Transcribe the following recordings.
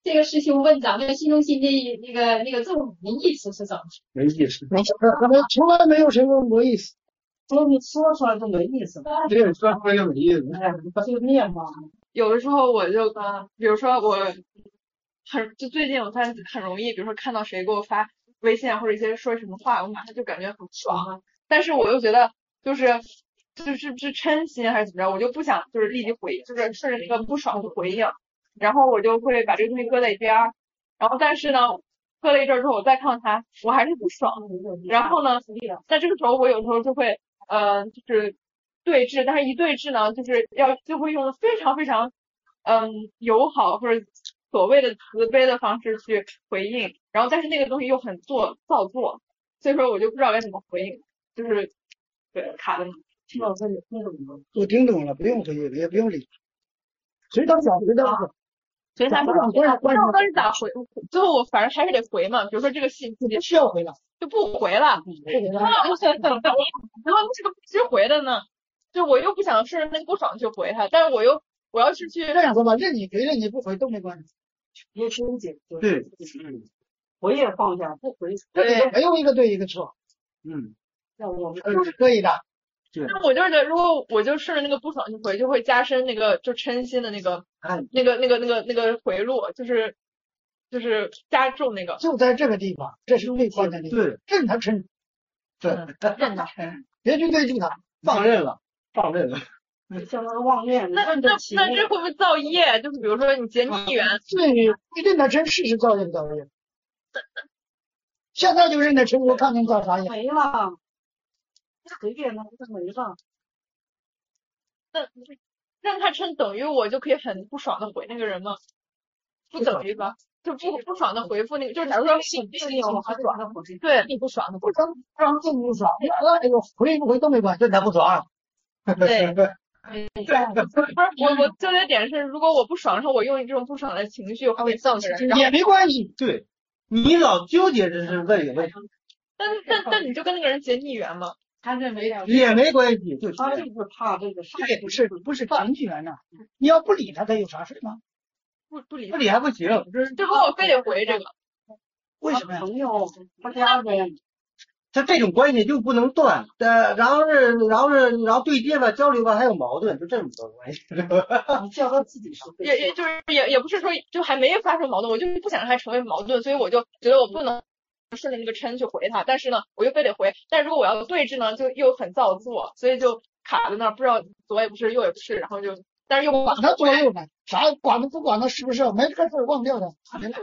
这个师兄问咱们心中心的那个作文意思是怎么？ 没意思， 没从来没有谁问过意思。 说你说出来都没意思。 对，说出来就没意思。 哎，就念嘛。 有的时候我就比如说就最近我发现很容易，比如说看到谁给我发微信或者一些说什么话，我马上就感觉很爽，但是我又觉得就是嗔心还是怎么着，我就不想就是立即回，就是顺着那个不爽去回应，然后我就会把这个东西搁在一边儿，然后但是呢，搁了一阵之后我再看到它，我还是不爽，然后呢，在这个时候我有时候就会就是对峙，但是一对峙呢，就会用非常非常友好或者所谓的慈悲的方式去回应，然后但是那个东西又很造作，所以说我就不知道该怎么回应，就是对卡的。 我听懂了，不用回应，也不用理。谁当讲谁当讲， 所以他不知道当时咋回，最后我反正还是得回嘛，比如说这个信息不需要回了， 就不回了，然后这个不直回的呢，就我又不想是那个不爽去回他，但是我要是去这样说吧，任你回任你不回都没关系。 别纠结， 对， 回也放下，不回对，没有一个对一个错。 让我们是可以的。 那我就是觉得，如果我就顺着那个不爽去回，就会加深那个就嗔心的那个回路，就是加重那个。 就在这个地方，这是最关键的地方。 对， 任他嗔， 对， 任他嗔， 别去对住他， 放任了。 相当妄念， 那这会不会造业？就是比如说你结逆缘， 对，你任他嗔是造业不造业？现在就任他嗔，我看见造啥业？ 没了。随便的就没了。 那让他嗔等于我就可以很不爽的回那个人吗？不等于吧？就不爽的回复那个，就是假如说有不爽的回， 对你不爽的回， 让更不爽，哎呦，回不回都没关系， 任他不爽。 对。不是我纠结点是，如果我不爽，然后我用这种不爽的情绪会造成人， 也没关系。 对，你老纠结这是问题。 但你就跟那个人结逆缘嘛。 他认为也没关系， 他就是怕这个， 这不是情绪缘呐。你要不理他，他有啥事吗？ 不理还不行， 就说我非得回这个。 为什么呀？ 朋友他家人， 他这种关系就不能断，然后对接吧，交流吧，还有矛盾，就这么多关系。 你叫他自己说， 也不是说就还没发生矛盾，我就不想让他成为矛盾，所以我就觉得我不能顺着那个嗔去回他，但是呢，我又非得回，但是如果我要对峙呢，就又很造作，所以就卡在那儿，不知道左也不是右也不是，然后就，但是又管他左右呢，啥管他不管他是不是，没这个事儿忘掉的，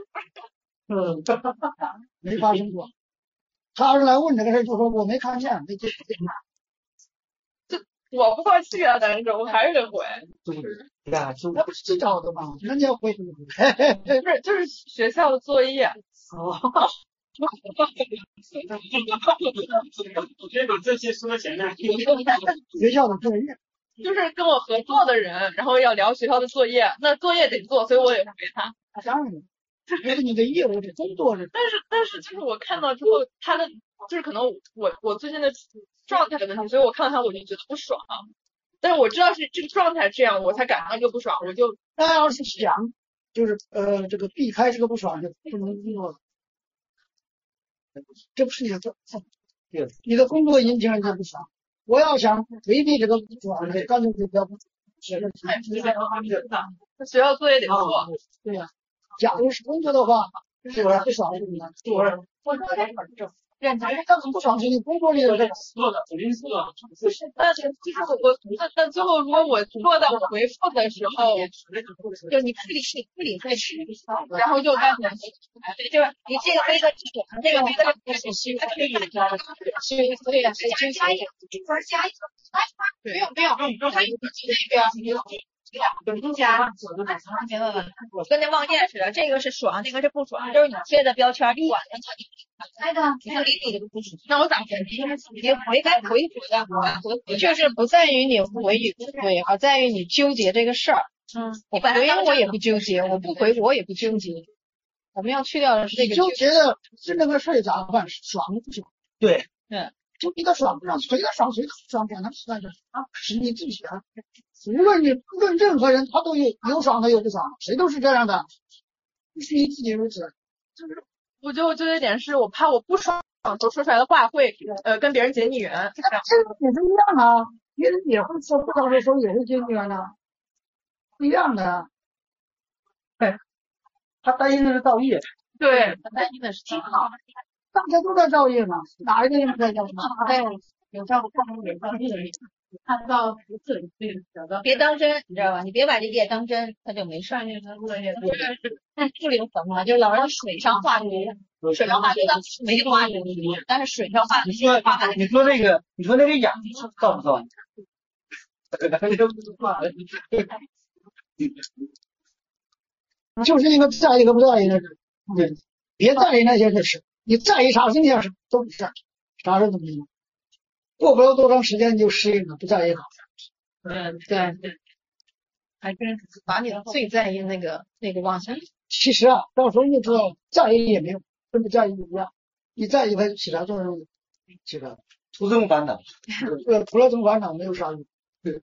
没发生过。他要是来问这个事儿，就说我没看见，没见。 我不过去啊，但是我还是得回。 那不是自找的吗？人家回。不是，就是学校的作业。 我先把这些说前面。 学校的作业。 就是跟我合作的人，然后要聊学校的作业，那作业得做，所以我得回他。 当然了，这是你的业务，这工作是。 但是就是我看到之后，他的就是可能我最近的状态的问题，所以我看到他我就觉得不爽。但是我知道是这个状态这样，我才感到就不爽，我就。 那要是想就是这个避开这个不爽，就不能工作了。这不是你的，你的工作引起人家不爽。我要想回避这个不爽，干脆就不要不学校作业得做。 对呀，假如是工作的话，是不是不爽？但是不爽是你工作里的这个做的肯定是的。 但就是但最后如果我做到回复的时候，就你不理会，然后就干什么？就是你这个回的这个回的所以加一个，不用，他有这个。更加，明白吗？跟那望念似的，这个是爽，那个是不爽，就是你贴的标签，你管它，你就理你的不爽。那我咋回？你回该回的， 就是不在于你回与不回，而在于你纠结这个事儿。我回我也不纠结，我不回我也不纠结。我们要去掉的是这个纠结的是那个事儿咋办？爽不爽？ 对， 就你的爽不爽，谁的爽，管他是干什么啊？是你自己啊。无论任何人，他都有爽的有不爽，谁都是这样的。 是你自己如此。 就是我觉得我纠结点是我怕我不爽时候说出来的话会跟别人结逆缘。 这也是一样啊，别人也会说不好的时候也会结逆缘的，一样的。 他担心的是造业， 对， 他担心的是挺好。 大家都在造业嘛，哪一个人不在造业？ 有照顾有照顾看到不是别当真，你知道吧？你别把这业当真，他就没事。善业跟恶业，不灵魂嘛，就老让水上画鱼，水上画鱼当没画鱼，但是水上画鱼。 你说那个养造不造？ 就是一个在意和不在意的事，别在意那些事，你在意啥那件事都没事，啥事都没有。过不了多长时间你就适应了，不在意了。 对，还真把你最在意那个忘下。 其实啊，到时候你知道在意也没用，跟不在意一样。你在意它起啥作用？起啥？ 徒增烦恼。 除了增烦恼没有啥用。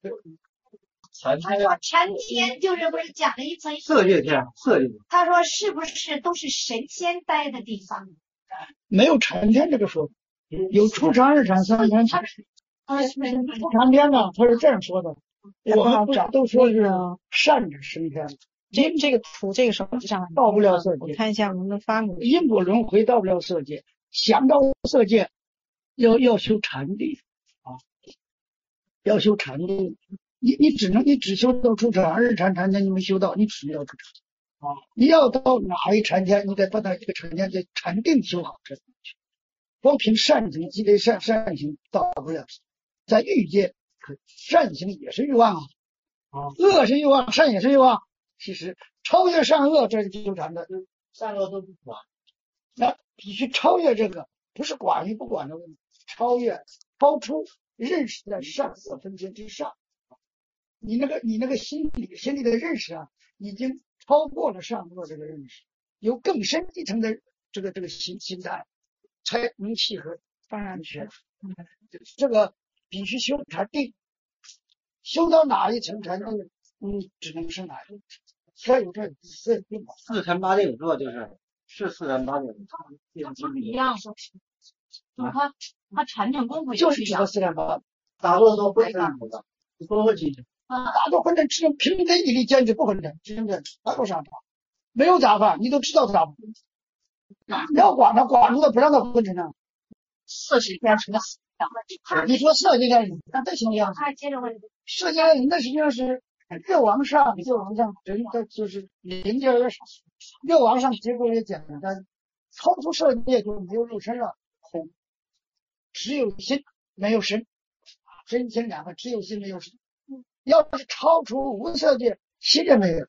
他说禅天就是不是讲了一层色界天，色界。 他说是不是都是神仙待的地方？ 没有禅天这个说法，有初禅、二禅、三禅。初禅天呢，他是这样说的，我们都说是善者升天。 这个图这个手机上到不了色界， 我看一下我们的发明因果轮回到不了色界，想到色界要修禅定啊，要修禅定。你只修到初禅、二禅禅天，你没修到，你只能到初禅啊。你要到哪一禅天，你得把它这个禅天的禅定修好才能去。光凭善行积累善行到不了，在欲界善行也是欲望啊，恶是欲望，善也是欲望。其实超越善恶，这是纠缠的，善恶都不管。那必须超越这个，不是管与不管的问题，超出认识在善恶分别之上。你那个心里的认识啊，已经超过了善恶这个认识，有更深一层的这个心态，才能契合当然学。这个必须修禅定，修到哪一层禅定，只能是哪一层。这有这四禅八定说就是四禅八定， 一样的。他禅定功夫就是这个四禅八， 打坐都会这样的，都会进去。 打坐混沌，只能凭着毅力坚持不混沌，真的打过啥法？没有杂法，你都知道杂法。你要管他，管住他，不让他混沌呢。 色是天成的。 你说色界人，那这行样？ 他接着问， 色界人那实际上是越往上，人的就是灵界越少，越往上结构也简单，超出色界就没有肉身了，空，只有心没有神，真心两个，只有心没有神。要是超出无色界，心也没有。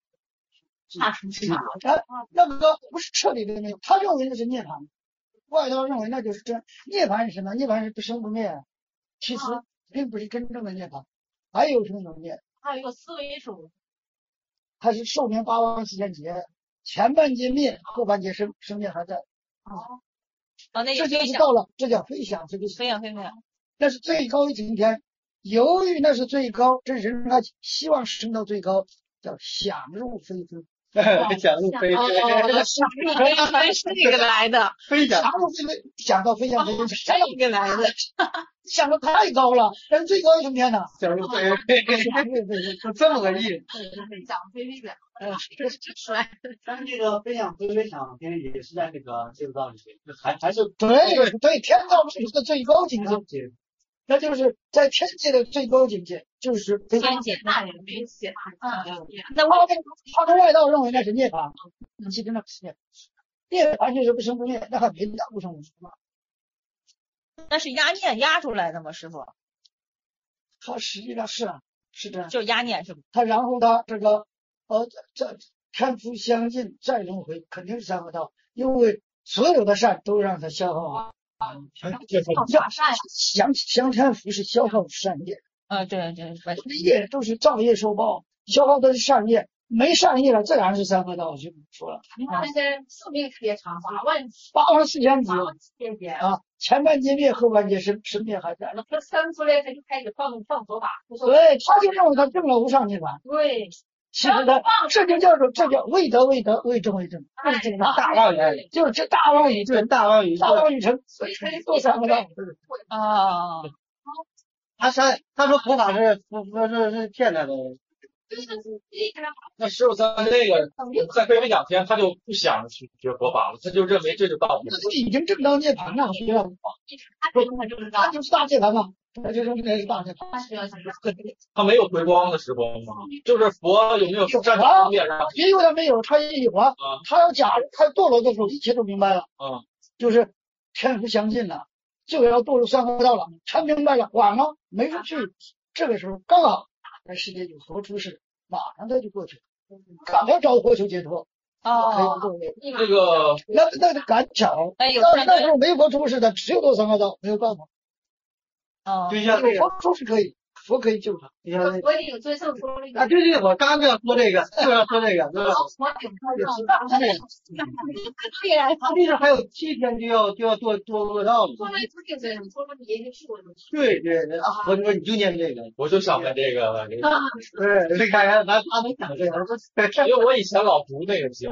那个不是彻底的没有，他认为那是涅槃，外道认为那就是真。涅槃是什么？涅槃是不生不灭，其实并不是真正的涅槃。还有什么灭？ 还有一个思维主， 它是寿命84000劫，前半截灭，后半截生，生灭还在。 那这就是到了，这叫飞翔，这个飞翔。 那是最高一层天。由于那是最高，这人他希望升到最高，叫想入非非。 想入非非， 这个想入非非是这个来的。 想入非非，想到飞翔非非是这个来的。 想的太高了，但是最高一层天呢？ 想入非非，就这么个意思。 想飞飞的， 但是这个飞翔非非想天也是在那个这个道里，还是对，天道是一个最高境界。那就是在天界的最高境界，就是天界那人没写。 那他的外道认为那是涅槃，其实那不是涅槃就是不生不灭，那还没到不生不灭吗？ 那是压念压出来的吗，师傅？ 他实际上是这样， 就压念是吗？ 他然后他这个这天福相近再轮回，肯定是三恶道，因为所有的善都让他消耗。降天福是消耗善业， 对， 业都是造业受报，消耗的是善业，没善业了，自然是三恶道，就说了。 你看这寿命特别长 84000劫啊，前半截灭，后半截生灭还在。 他生出来他就开始放佛法。 对，他就认为他证了无上涅槃。 对， 其实呢，这就叫为德为德，为政为政，为政大妄言， 就是这大妄语对，大妄语， 大妄语成，多三个道。 哦， 他说佛法是骗他的。 那师傅在那个在飞飞两天，他就不想去学佛法了，他就认为这就道理。 那已经证到涅槃了，学了，他就是大涅槃嘛，他就说那是大涅槃。 他没有回光的时候吗？就是佛有没有站在方面上？ 也有他没有，他也有啊。他要假如他堕落的时候，一切都明白了。就是天福相近了，就要堕入三恶道了，全明白了，晚了没人去。这个时候刚好在世界有佛出世，马上他就过去，赶快找佛求解脱。 这个那赶巧，那时候没佛出世的，只有堕三恶道，没有办法。 就像这个佛出世可以，佛可以救他。 我也有最后说那个啊，对，我刚就要说这个，就要说这个，对吧？他这是还有7天就要堕恶道了。对，我说你就念这个， 我就想问这个， 对，这看咱能讲这个， 因为我以前老读那个经，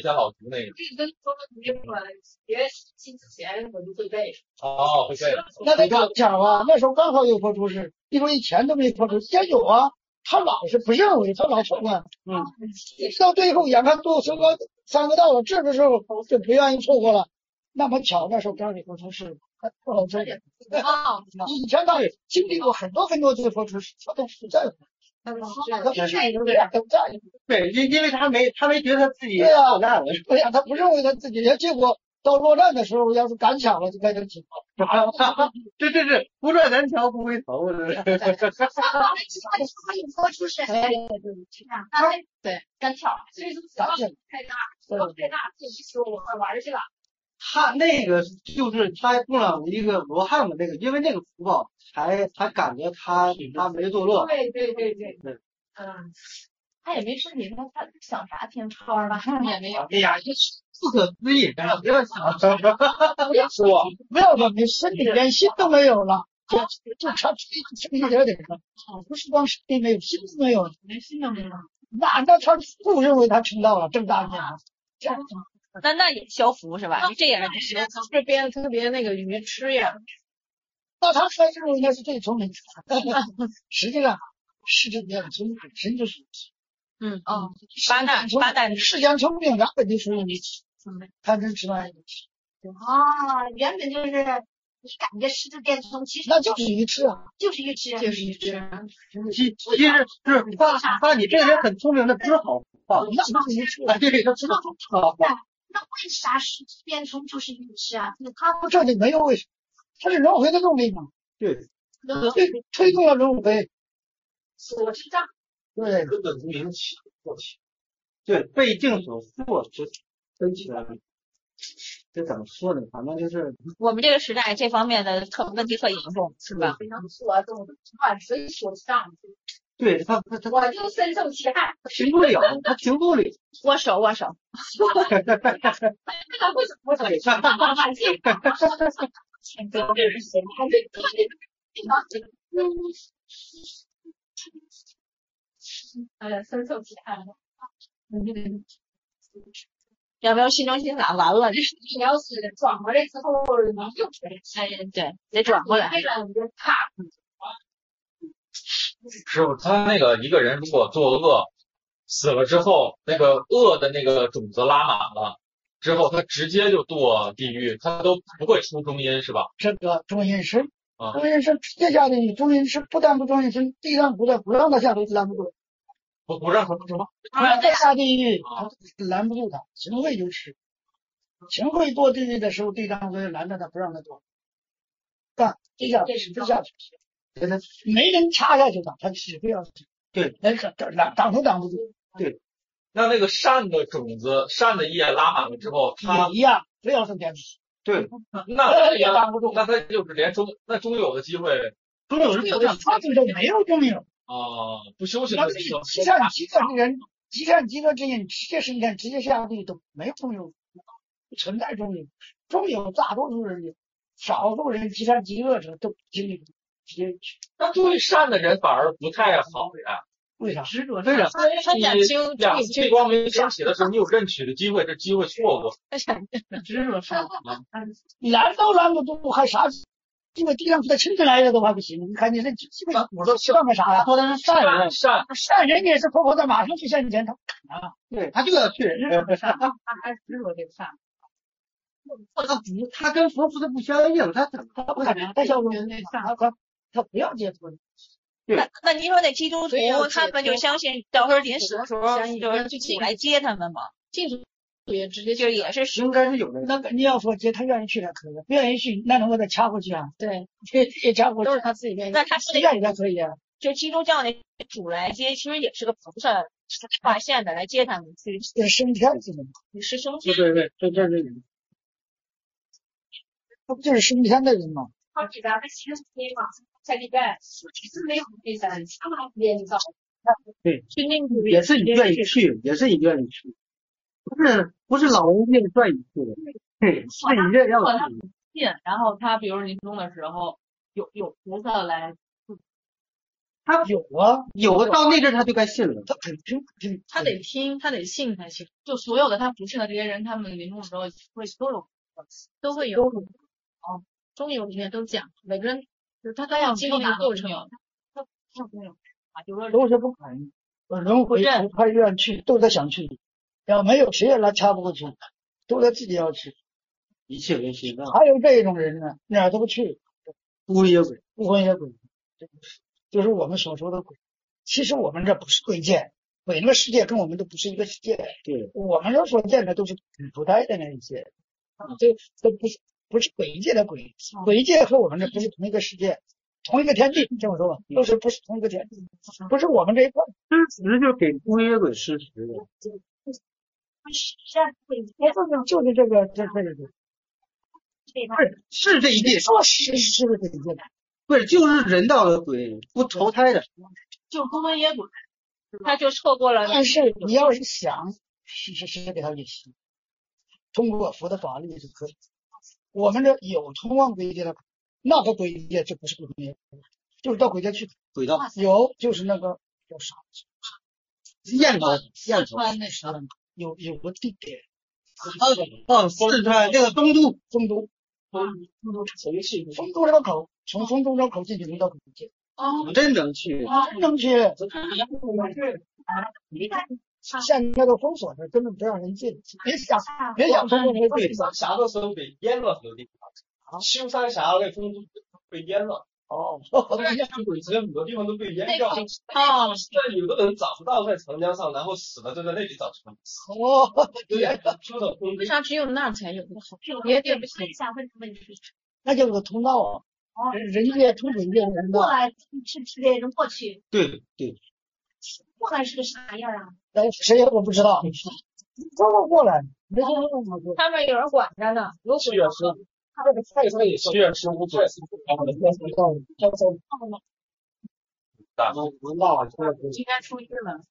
学习之前我就会背。 哦，会背。 那得讲啊，那时候刚好有佛出世，因为以前都没佛出世，先有啊，他老是不认为，他老错过，到最后眼看堕三个道了，这个时候就不愿意错过了。那么巧，那时候刚有佛出世，他不好这点。以前他经历过很多次佛出世，他都不在乎。他不是都在乎。 对，因为他没觉得他自己落难了。 对呀，他不认为他自己，结果到落难的时候，要是赶巧了，就该成情况。 这是不转南桥不回头，是。 佛出世， 对，赶巧， 所以说太大，自己说我玩去了。 他那个就是他供养一个罗汉的那个，因为那个福报才感觉他没堕落。 对， 他也没说你说他想啥天窗吧，也没有。 哎呀，这不可思议！不要想， 是吧？不要说你身体连心都没有了，就差一点点了。不是光身体没有，心都没有， 连心都没有。 那他不认为他成道了，正大念了。 那也消福是吧？这也是这边特别那个愚痴呀。 那他认为那是最聪明。实际上是这样，聪明本身就是。 八代世间聪明原本就是贪嗔痴慢疑。 原本就是你感觉识字变通，其实那就是愚痴啊， 就是愚痴。 其实是发你这个人很聪明，那不是好话， 那是愚痴。 对，他知道好话。 那为啥识字变通就是愚痴啊？ 他这里没有为什么，他是轮回的动力嘛。 对， 推动了轮回。 所知障。 对， 根本无明起过起。 对，被境所迫之分起来。这怎么说呢？反正就是我们这个时代这方面的问题特严重，是吧？ 非常错综乱，所以所知障。 对他， 我就深受其害。 停不了，他停不了。 握手。 为什么？深受其害。 要不要虚张声势完了？ 你要是转过来之后，你又对，得转过来。 这个你就怕。 师傅，他那个一个人如果作恶死了之后，那个恶的那个种子拉满了之后，他直接就堕地狱，他都不会出中阴，是吧？ 这个中阴身，中阴身直接下地狱，中阴身不但不中阴身，地上不让他下地狱，拦不住。 不让什么？ 不让他下地狱，拦不住他。秦桧就是，秦桧堕地狱的时候，地藏王拦着他，不让他堕。干，这下去，没人插下去的，他只会要去。对，挡都挡不住。 对， 那个善的种子、善的业拉满了之后，他一样，非要升天。 对， 那也挡不住。 那他就是连中有的机会， 中有是不上，他这个没有中有。 不修行的人， 积善积德之人，积善积德之人，直接升天，直接下地狱都没有中有，不存在中有。中有大多数人有，少数人积善积恶者都经历直接去。 那对善的人反而不太好呀。 为啥？ 执着为啥？ 他想清两次背光明升起的时候，你有认取的机会，这机会错过。 他想执着上， 拦都拦不住，还啥？因为地上他亲自来的都还不行，你看你那基本上我说算个啥呀？ 说的是善人， 善人也是婆婆在马上去向前，他不肯啊， 对他就要去， 他还执着这个善。 他跟佛菩萨不相应，他怎么他不肯，他要他不要接触。 那您说那基督徒他们就相信到时候临死的时候就是主来接他们吗？ 净土也直接就也是应该是有的。 那个你要说接他愿意去才可以，不愿意去那能够再掐过去啊？ 对， 也掐过去， 都是他自己愿意。 那他是愿意才可以啊。 就基督教那主来接，其实也是个菩萨化现的来接他们去， 这升天去了， 是升天。 对，这他不就是升天的人吗？ 他给咱们先推嘛，在里边是没有第三，他们连到。 对， 去那个也是你愿意去，也是你愿意去，不是老人家愿意去的，对，是你愿意要去。 信，然后他比如临终的时候有菩萨来， 他有啊， 有到那阵他就该信了， 他肯定他得听，他得信才行。就所有的他不信的这些人，他们临终的时候都会有中有里面都讲，每个人就是他要经历那个过程，他没有啊，就说都是不肯，人回他愿去，都在想去，要没有谁也来掐不过去，都在自己要去。 一切为心啊。 还有这种人呢，哪儿都不去， 孤魂野鬼， 孤魂野鬼，就是我们所说的鬼。其实我们这不是鬼界，鬼那个世界跟我们都不是一个世界。 对， 我们这所见的都是投胎的那一些，这都不是鬼界的鬼，鬼界和我们这不是同一个世界，同一个天地，这么说吧，都是不是同一个天地，不是我们这一块。 施食就给孤魂野鬼施食的。 就是这个， 是这一届， 说是这一届， 不是就是人道的鬼，不投胎的， 就孤魂野鬼， 他就错过了。 但是你要是想，是给他也行，通过佛的法力就可以。我们这有通往鬼界的，那个鬼界就不是鬼界，就是到鬼界去。 鬼道有就是那个叫啥？ 燕头， 川那时候有个地点。 四川这个东都丰都这个口，从丰都这个口进去能到鬼界。 真能去， 能去。现在都封锁着，根本不让人进。别想通过那个地方。 啥的时候被淹了，很多地方。修山峡那风都被淹了。鬼城很多地方都被淹掉。但有的人找不到在长江上，然后死了就在那里找出来。 为啥只有那才有？别地不行。 那就是个通道啊，人界通鬼界人过来是别人过去， 对， 过来是个啥样啊？ 谁也我不知道，都过来，没听说过。 他们有人管着呢。 7月15，他也是7月15对。 应该出狱了。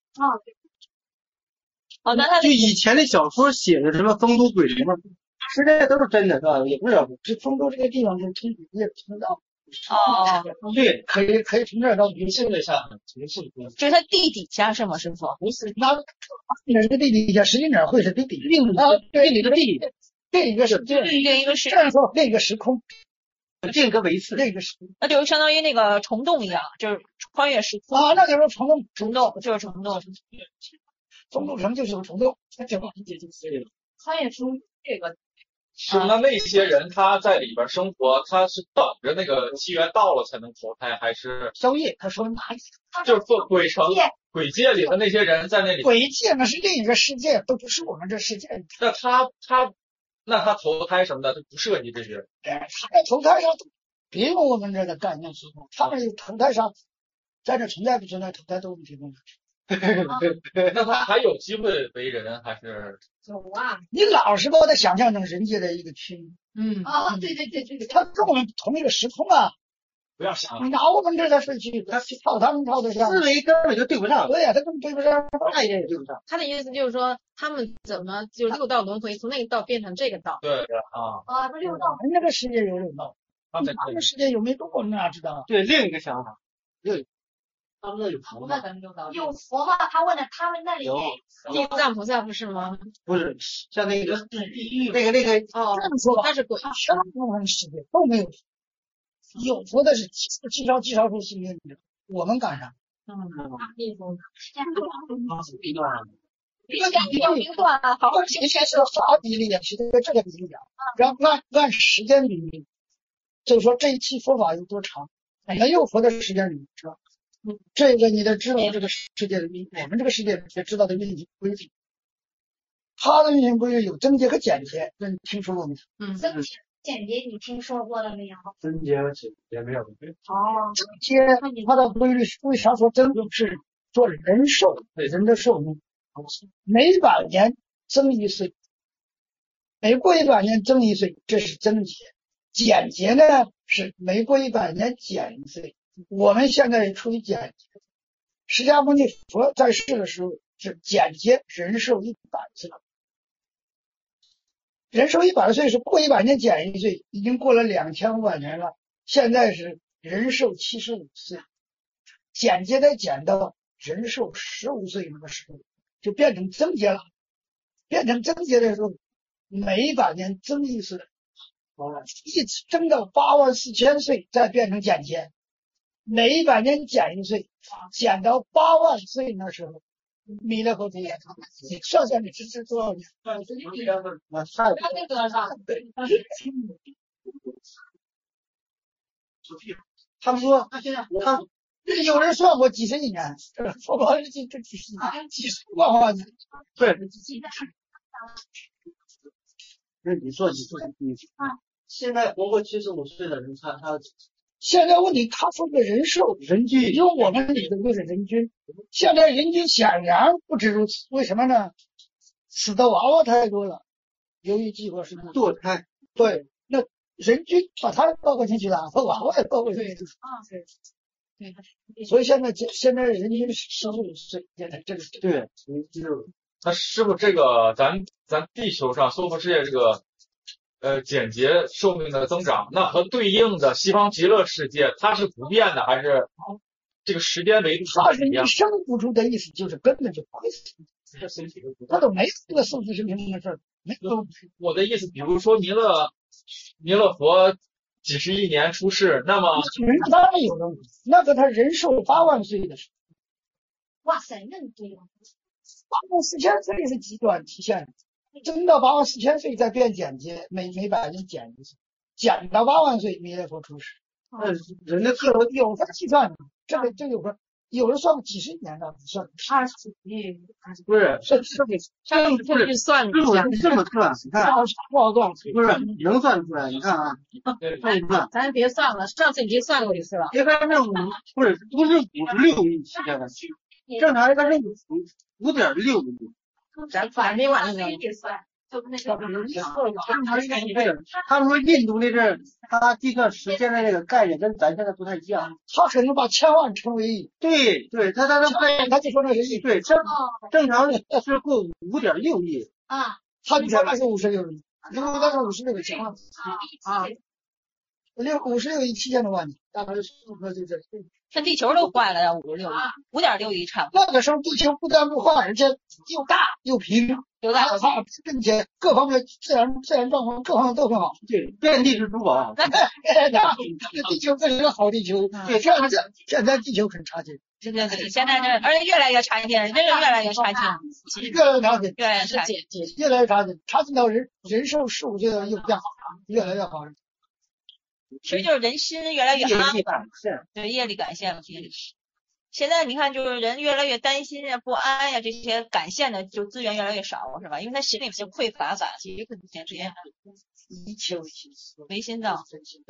好的，他就以前的小说写的什么丰都鬼灵嘛，实在都是真的，是吧？也不是， 这丰都这个地方是通鬼界通道。 对， 可以从这儿到云现在下就是他地底下是吗，师傅？ 不是，那是个地底下，实际哪会是地底？地理的地，另一个是另一个是这样说，另一个时空， 另一个维次， 另一个时空， 那就相当于那个虫洞一样，就是穿越时空啊，那就是虫洞， 就是虫洞。 丰都城就是个虫洞，这个理解就是这个。 穿越出这个。 是那些人他在里边生活，他是等着那个机缘到了才能投胎，还是宵夜？他说哪里？ 就是做鬼城、鬼界里的那些人在那里？ 鬼界那是另一个世界，都不是我们这世界。 那他投胎什么的，他不涉及这些。 他在投胎上别用我们这个概念时候，他们投胎上在这存在不存在，投胎都不提供。 那他还有机会为人还是？ 有啊， 你老是把它想象成人界的一个区域。 对， 他跟我们同一个时空啊。 不要想了。 拿我们这在睡去，他套他们套得上， 思维根本就对不上。 对呀，他根本对不上， 那一点也对不上。 他的意思就是说，他们怎么就六道轮回，从那个道变成这个道？ 对啊， 这六道， 那个世界有六道，那个世界有没有我们哪知道？ 对，另一个想法， 他们那有佛吗？ 有佛吗？他问了他们那里有地藏菩萨不是吗？ 不是，像那个哦， 这么说吧， 他是鬼。 大部分世界都没有佛，有佛的是极少数幸运者，我们赶上。这个比例好，首先是啥比例啊？是这个比例啊，然后按时间比例，就是说这一期佛法有多长，没有佛的时间里是吧？这个你得知道这个世界的我们这个世界也知道的运行规律，它的运行规律有增节和减节，这你听说过没有？ 增节减节你听说过了没有？ 增节和减节没有。 增节它的规律为啥说增？是做人寿，人的寿命，每100年增1岁，每过100年增1岁，这是增节。减节呢是每过100年减1岁。我们现在处于减节。释迦牟尼佛在世的时候是减节，人寿100岁。人寿100岁是过100年减1岁，已经过了2500年了。现在是人寿75岁，减节得减到人寿15岁那个时候，就变成增节了。变成增节的时候，每100年增1岁，一直增到84000岁，再变成减节。每100年减1岁，减到8万岁那时候，弥勒佛出现。你算算你这多少年？他们说，有人算过几十几年，佛法这几十年，几十万年。对， 那你说，现在活过75岁的人，他现在问题，他说的人寿人均， 用我们理的就是人均，现在人均显然不止如此。为什么呢？死的娃娃太多了，由于计划是堕胎， 对，那人均把它包括进去了，把娃娃也包括进去了。对，所以现在人均15岁，现在这个对， 那师傅，这个咱地球上娑婆世界这个简节寿命的增长，那和对应的西方极乐世界，它是不变的，还是这个时间维度它是你生不出的意思，就是根本就不会死，他都没有这个数字是明明的事儿，没有。 我的意思，比如说弥勒佛几十亿年出世，那么当然有了，那个他人寿8万岁的时候， 哇塞，那么多 84000岁是极短期限，增到84000岁再变减节，每100年减1岁，减到8万岁弥勒佛出世。 人的有分计算的，这有人算过几十年的，算 20亿， 不是上去算一下， 这么算，你看不好算， 不是能算出来？你看啊，算， 咱别算了，上次已经算过一次了。 一个任务不是56亿期间的，正常一个任务5.6亿。 咱反正没往那个算。 他们说印度那阵，他计算时间的那个概念跟咱现在不太一样。 他可能把1000万乘为亿。 对，他他就说那是亿。 对，正常是过5.6亿。 啊， 他就说那是56亿，因为那是56个千万啊，56亿7000多万年，大概是这。 这地球都坏了呀，5.6亿差不多。 那个时候地球不但不坏，而且又大又平，并且各方面自然状况各方面都很好。 对，遍地是珠宝。 这个地球真是个好地球。对，现在地球很差劲。 对，现在而且越来越差劲，真是越来越差劲， 越来越差劲， 越来越差劲， 越来越差劲，差劲到人寿15岁了又变好，越来越好。 其实就是人心越来越安稳，对，业力感现了。现在你看，就是人越来越担心呀、不安呀，这些感现的就资源越来越少，是吧？因为他心里就匮乏感，一个这样一切唯心造，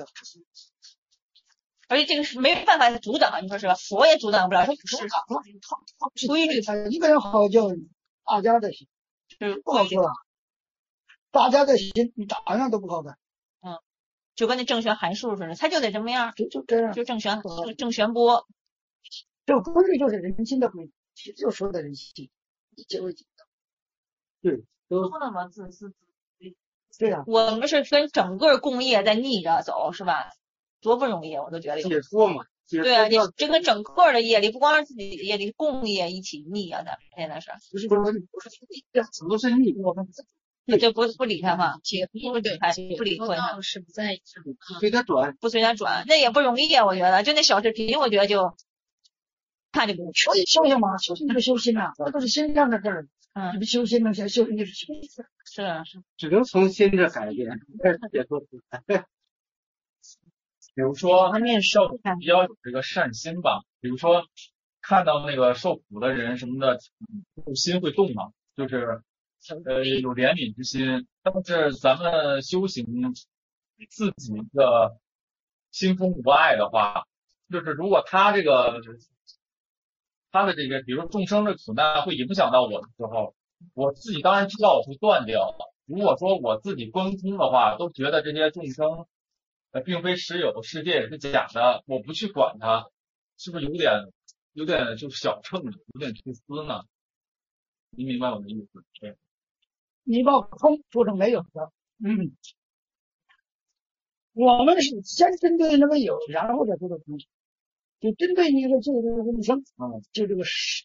而且这个是没办法阻挡，你说是吧？佛也阻挡不了，他是规律。 一个人好教育，大家的心不好说了，大家的心你咋样都不好改。 就跟那正弦函数似的，它就得这么样， 就这样， 就正弦波。 这个规律就是人心的规律，就说的人心，一切为己的。对， 都那么自私自利。 对呀， 我们是跟整个工业在逆着走，是吧？多不容易，我都觉得。 解脱嘛， 对啊，你这个整个的业力，不光是自己的业力，共业一起逆啊，咱们现在是。 不是怎么是逆？我们就不理他嘛，不理他，不理会他， 是不在意， 随他转， 不随他转，那也不容易啊，我觉得，就那小视频，我觉得就看就不用所以修行嘛，修行就是修心啊，这都是心上的事儿。你们修心能修行就是修心。 是， 只能从心这改变，解脱出来。 比如说比较有这个善心吧，比如说看到那个受苦的人什么的，心会动嘛，就是有怜悯之心。但是咱们修行自己的心中无爱的话，就是如果他的这个，比如众生的苦难会影响到我的时候，我自己当然知道我会断掉了。如果说我自己观空的话，都觉得这些众生并非实有，世界也是假的，我不去管它，是不是有点就是小乘，有点自私呢？你明白我的意思？对。 你把空说成没有的，我们是先针对那个有，然后再说的空。就针对一个这个众生，就这个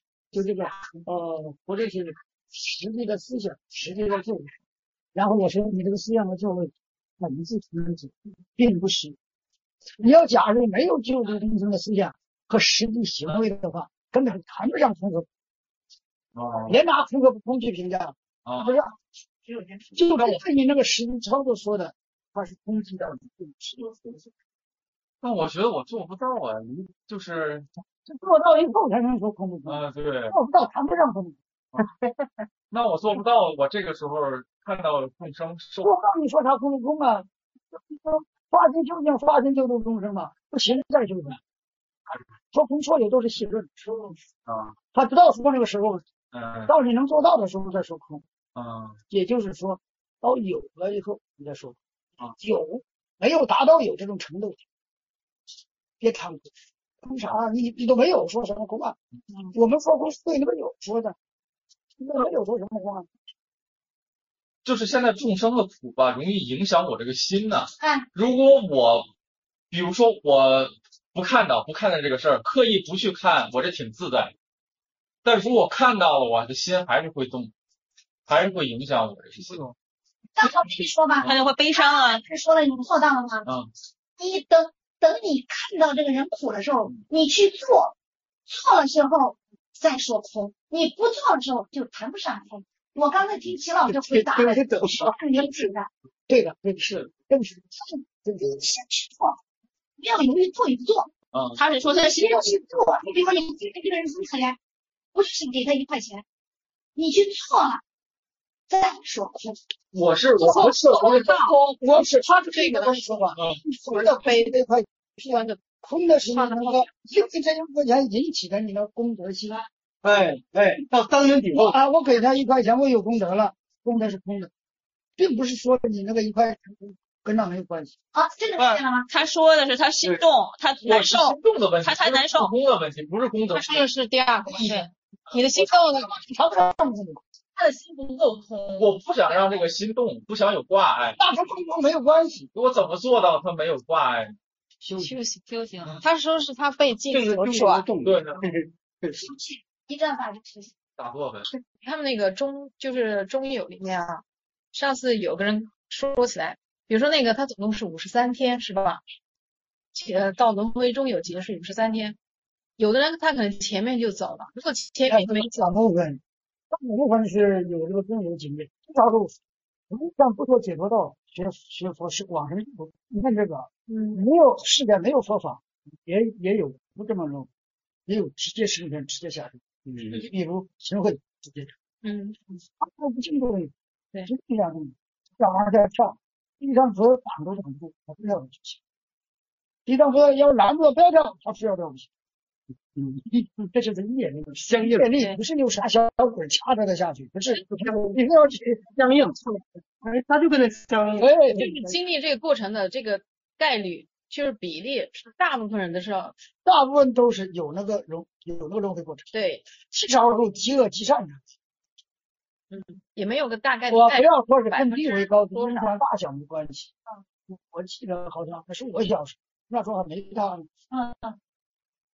或者是实际的思想，实际的作为。然后我说你这个思想的作为本质本质并不是。你要假如没有救度众生的思想和实际行为的话，根本谈不上空和连拿空和不空去评价不是。就跟你那个实际操作说的，它是空寂到底。 那我觉得我做不到啊，就是做到以后才能说空不空。 对， 做不到谈不上空。 那我做不到，我这个时候看到众生受， 我告诉你说他空不空啊？发心究竟发心救度众生嘛，不行再修行。说空说有都是细论他不到说那个时候，到你能做到的时候再说空。也就是说，到有了以后你再说有没有达到有这种程度，别贪空啥？你都没有说什么空啊？我们说空是对那个有说的，那没有说什么空啊？ 就是现在众生的苦吧，容易影响我这个心呢。如果比如说我不看到这个事儿，刻意不去看，我这挺自在。但如果看到了，我的心还是会动，还是会影响我这个心。 那我跟你说吧， 他就会悲伤啊。 是说了你做到了吗？你等你看到这个人苦的时候，你去做了之后再说空，你不做的时候就谈不上空。我刚才听齐老师回答了，是原始的。 对的，是正是。 你先去做，不要犹豫做与不做。 他是说他先去做，你比如说你给这个人很可怜，不是给他1块钱，你去做了再说空。 我是他是这个东西说话，说的背这块空的是那个，因为这1块钱引起的你的功德心。 到当年底后我给他1块钱，我有功德了，功德是空的，并不是说你那个1块钱跟那没有关系。 这个看见了吗？ 他说的是他心动，他难受， 心动的问题， 他才难受。 空的问题不是功德。 他说的是第二个问题，你的心动了， 他的心不够空。 我不想让这个心动，不想有挂碍。 那跟空没有关系。 我怎么做到他没有挂碍？ 修行。 他说是他被境所转。 对。 一战法就是打坐呗。 他们那个中有里面啊，上次有个人说起来，比如说那个他总共是53天是吧？到轮回中有劫是53天，有的人他可能前面就走了，如果前面没走， 大部分是有这个中有经验，至少是像不说解脱道，学佛是往生有。你看这个，没有世间没有说法，也有不这么弄，也有直接升天直接下去。比如行会直接他不清楚的，对，是这样的，想往下跳，地上所有挡都挡住，他不要不行。地上说要拦住不要跳，他非要跳不行。这就是业力，相应力不是有啥小鬼掐着的下去，不是，你是要去相应， 他就跟他相应。 就是经历这个过程的这个概率，就是比例，大部分人的时候， 大部分都是有那个轮回过程。 对， 至少有积恶积善的。 也没有个大概的。 我不要说是跟地位高低、人权大小没关系。我记得好像那是我小时候，那时候还没大呢。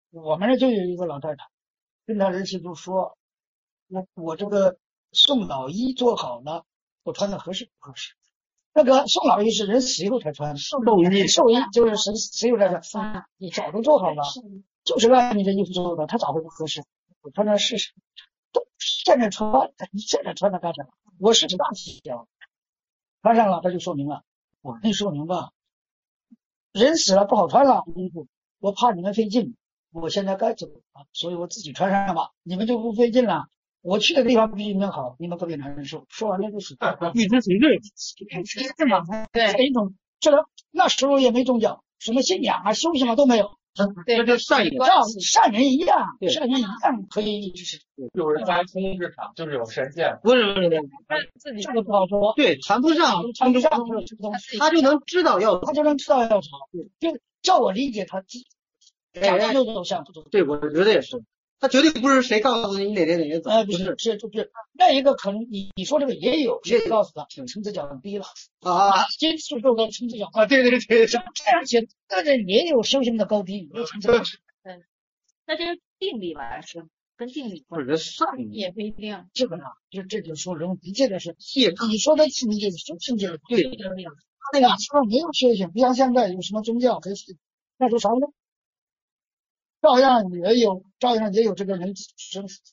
我们这就有一个老太太，跟她儿媳妇说，我这个送老衣做好了，我穿的合适不合适？那个送老衣是人死以后才穿，寿衣就是死以后才穿，你早都做好了，就是按你这衣服做的，他咋会不合适？我穿着试试，都现在穿，你现在穿它干啥？我是大小，穿上了他就说明了，我跟你说明吧，人死了不好穿了衣服，我怕你们费劲，我现在该走了，所以我自己穿上吧，你们就不费劲了。我去的地方比你们好，你们特别难受。说完了就是预知其罪，是吗？对，一种这个那时候也没宗教，什么信仰啊、修行啊都没有。 对，这善人， 善人一样，善人一样可以就是有人来通知他，就是有神仙。 不是， 自己这个不好说。 对，谈不上，他就能知道要， 啥，就照我理解，他讲的就像对，我觉得也是。他绝对不是谁告诉你哪天走， 不是，那一个可能你说这个也有，谁告诉他层次降低了啊，接触受到层次降低啊，对，这样写，但是也有修行的高低，有层次降低。 对，那这是定力吧？是跟定力或者善也不一定。 这个呢，这就说人的确的是，你说的境界是境界，对，那个说没有修行，不像现在有什么宗教可以，那说啥呢？照样也有这个人生死。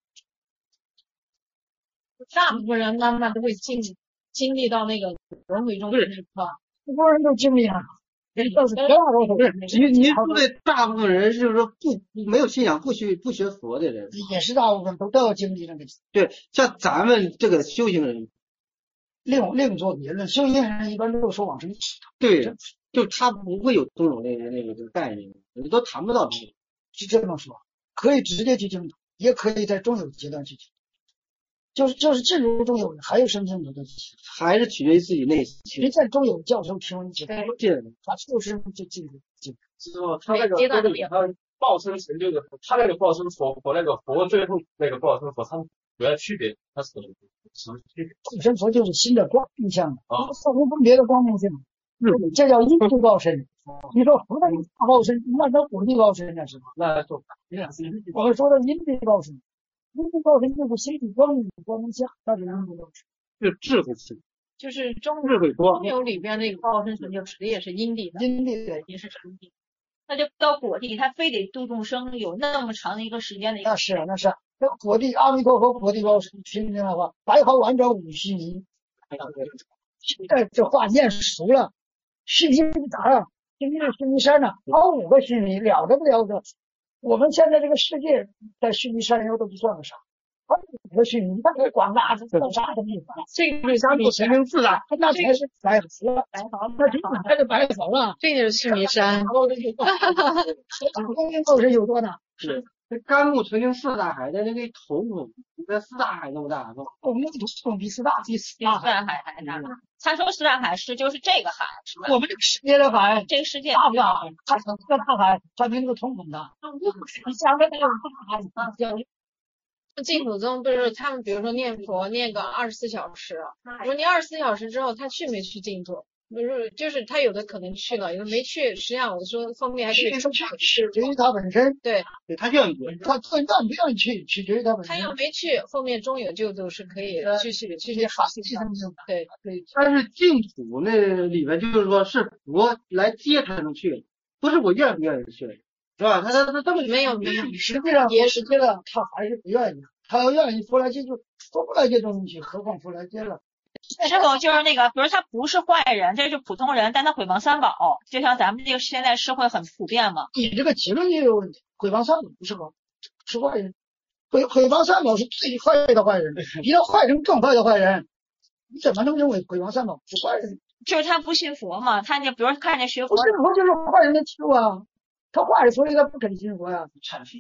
大部分人慢慢都会经历到那个轮回中的很多人都经历了。 你说的大部分人就是说没有信仰不学佛的人， 也是大部分都要经历那个。 对，像咱们这个修行人， 另做别论，修行人一般都说往生。 对，就他不会有这种那个概念，你都谈不到这个。 是这么说，可以直接去净土，也可以在中有阶段去净土，就是进入中有，还有生有的， 还是取决于自己内心。 人在中有教授听闻解脱，他就是就进入净土。 之后他那个他报身成就的，他那个报身佛和那个佛最后那个报身佛，他们主要区别，他是什么区别？ 报身佛就是新的光明相啊，色无分别的光明性，这叫因地报身。你说佛的大报身，那叫果地报身呢？是吧？ 那就我们说的因地报身，因地报身就是心地光明相，那是因地报身， 就智慧性， 就是中有里边那个报身成就指的也是因地的，也是成地。 那就到果地，他非得度众生，有那么长的一个时间的一个。 那是那果地阿弥陀佛果地报身，听明白话，白毫完整五须弥。现在这话念熟了，须弥咋样？须弥须弥山呢，好5个须弥，了得不了得。我们现在这个世界在须弥山腰都不算个啥，好5个须弥，那个广大这叫啥的地方？这个相比神灵自然，那才是白毫了，那这才是白毫了。 这就是须弥山。 光明报身有多大？ 是。这甘露曾经4大海的那个头颅，那4大海那么大， 我们这个头比4大海还大。他说4大海是就是这个海，是吧？ 我们这个世界的海， 这个世界大不大？它是个大海，它比那个瞳孔大。你想着那种大海， 净土宗不是他们，比如说念佛念个24小时，我说你24小时之后他去没去净土？不是，就是他有的可能去了，有的没去。实际上我说后面还是取决于他本身， 对他愿意， 他不愿意去，取决于他本身。 他要没去，后面中有就都是可以继续好。对。 但是净土那里面就是说是佛来接才能去，不是我愿不愿意去，是吧？他这么没有， 实际上也是这个，他还是不愿意。他要愿意佛来接就佛不来接都能去，何况佛来接了。 师傅就是那个，比如他不是坏人，这是普通人，但他毁谤三宝，就像咱们这个现在社会很普遍嘛。 你这个结论也有问题，毁谤三宝不是吧？是坏人，毁谤三宝是最坏的坏人，比那坏人更坏的坏人，你怎么能认为毁谤三宝是坏人？ 就是他不信佛嘛，他就比如看见学佛， 不信佛就是坏人的记录啊，他坏，所以他不肯信佛呀。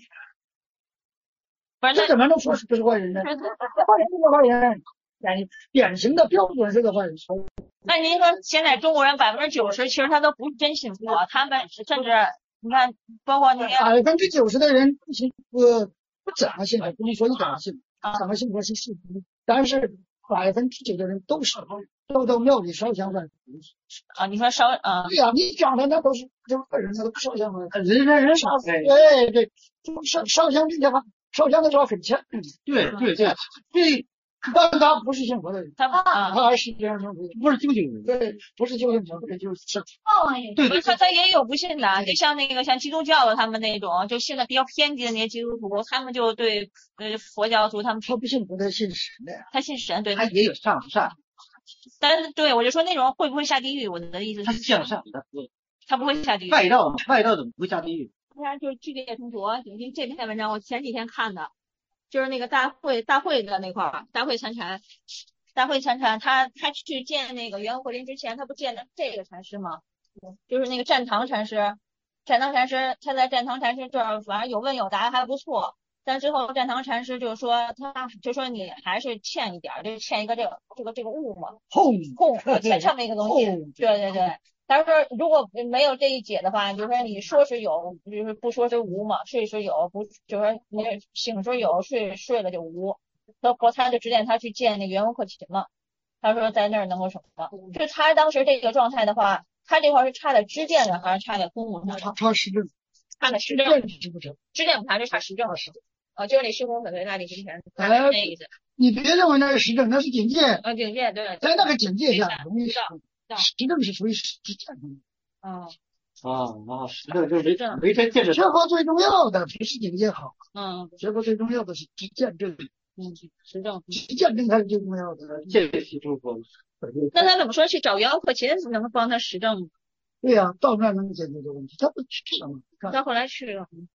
这怎么能说是不是坏人呢？坏人就是坏人。典型的标准式的坏人。 那您说现在中国人90%其实他都不是真信佛，他们甚至你看，包括那些 90%的人不怎么信佛，不能说一点信，怎么信佛是事实，但是9%的人都庙里烧香拜佛， 啊，你说烧啊， 对呀，你讲的那都是个人，那都不烧香的。 人烧，对对，烧香这些话，烧香的时候很欠。 对， 但他不是信佛的人， 他他还是这样的， 不是究竟人， 对，不是究竟佛的人，就是对， 他也有不信的，就像像基督教的他们那种，就信的比较偏激的那些基督徒，他们就对佛教徒他不信佛，他信神的呀， 他信神，对， 他也有善不善， 但是对我就说那种会不会下地狱？我的意思他是向善的， 他不会下地狱。 外道怎么会下地狱？ 当然就是剧烈冲突，这篇文章我前几天看的。就是那个大会的那块儿，大会参禅，他去见那个圆悟慧林之前，他不见的这个禅师吗？就是那个战堂禅师，他在战堂禅师这儿反正有问有答还不错，但之后战堂禅师就说你还是欠一点，就欠一个这个物嘛，欠这么一个东西，对。他说如果没有这一解的话，就是说你说是有，就是不说是无嘛，睡是有，不就是说你醒是有，睡了就无。他就指点他去见那个圆悟克勤嘛。他说在那儿能够什么？就他当时这个状态的话，他这块是差的知见的还是差的空无上？ 差实证， 差的实证，知见不差，就差实证。就是你虚空粉碎大力神拳，那意思。 你别认为那是实证，那是警戒。 警戒对。 在那个警戒下容易实证是属于实践的。 实证就是没真见识。 学佛最重要的不是警戒好，学佛最重要的是实践证。 实证才是最重要的。 见习诸佛。 那他怎么说去找圆悟克勤能帮他实证？ 对呀，到那能解决这个问题，他不去了吗？ 他后来去了。